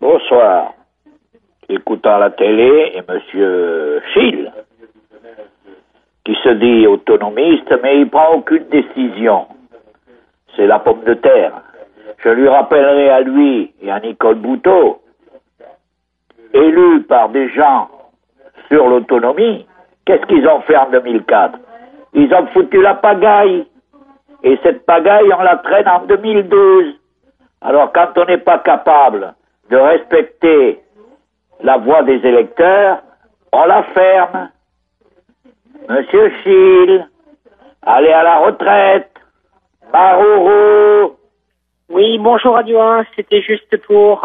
Bonsoir. Écoutant la télé et monsieur Schill, qui se dit autonomiste, mais il prend aucune décision. C'est la pomme de terre. Je lui rappellerai à lui et à Nicole Bouteau, élus par des gens sur l'autonomie, qu'est-ce qu'ils ont fait en 2004? Ils ont foutu la pagaille. Et cette pagaille, on la traîne en 2012. Alors quand on n'est pas capable de respecter la voix des électeurs, on la ferme. Monsieur Schill, allez à la retraite. Marouro. Oui, bonjour Radio 1, c'était juste pour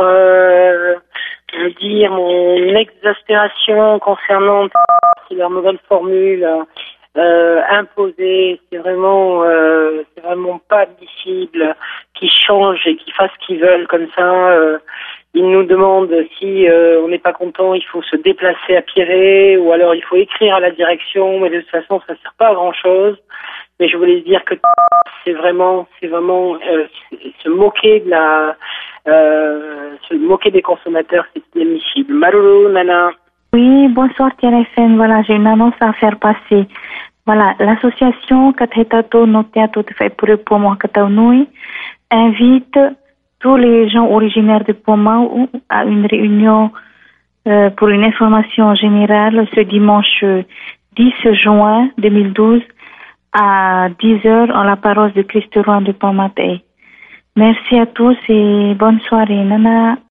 dire mon exaspération concernant leur nouvelle formule imposée. C'est vraiment pas admissible qu'ils changent et qu'ils fassent ce qu'ils veulent comme ça. Ils nous demandent si on n'est pas content, il faut se déplacer à Pierret ou alors il faut écrire à la direction, mais de toute façon ça sert pas à grand chose. Mais je voulais dire que c'est vraiment se moquer de se moquer des consommateurs, c'est inadmissible. Maruru, Nana. Oui, bonsoir TRFM. Voilà, j'ai une annonce à faire passer. Voilà, l'association Katetato Noteato Tefepure Poma Kataunui invite tous les gens originaires de Poma à une réunion pour une information générale ce dimanche 10 juin 2012 à 10h en la paroisse de Christ-Roi de Pomatay. Merci à tous et bonne soirée, Nana.